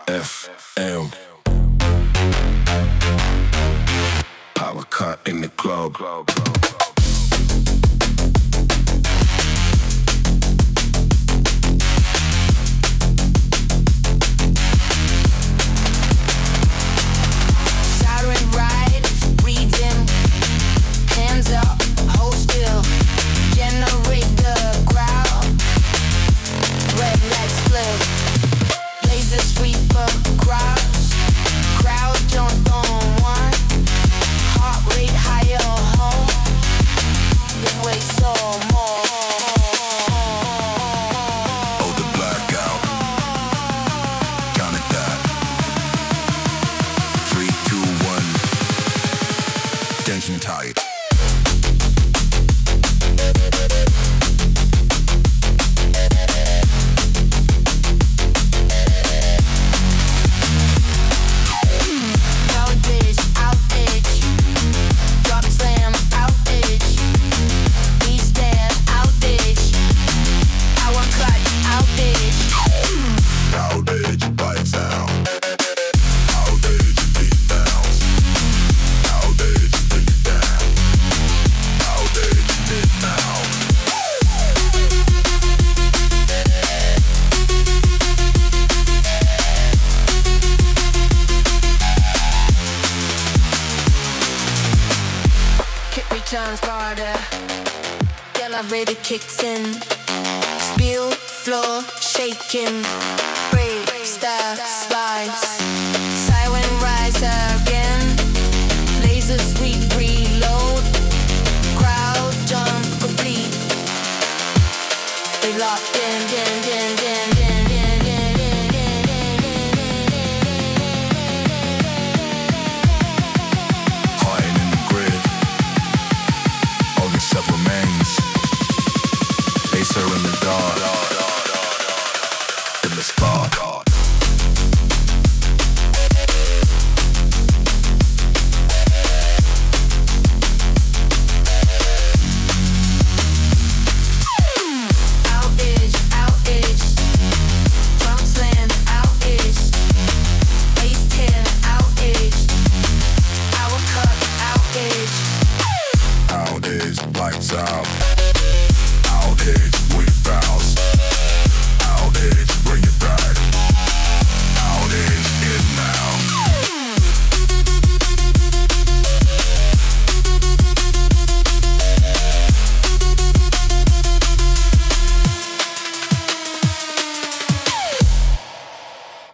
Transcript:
FM. Power cut in the club. Siren ride, reading, hands up, hold still, generate the crowd, red lights flip, laser sweeper crowds, crowd jumped on one, heart rate higher, home, this way so more. Oh, the blackout. Count it that. 3, 2, 1. Tension tight. Outage, outage, drop slam, outage, beast stand, outage, power cut, outage. Outage, lights out. Outage, beat bounce. Outage, take it down. Outage, hit now. Kick returns harder, elevator kicks in, spill, floor, shaking, break, step, slice, siren rise again, laser sweep, reload, crowd jump complete, they locked in, Hiding in the grid. All except remains. Laser in the dark.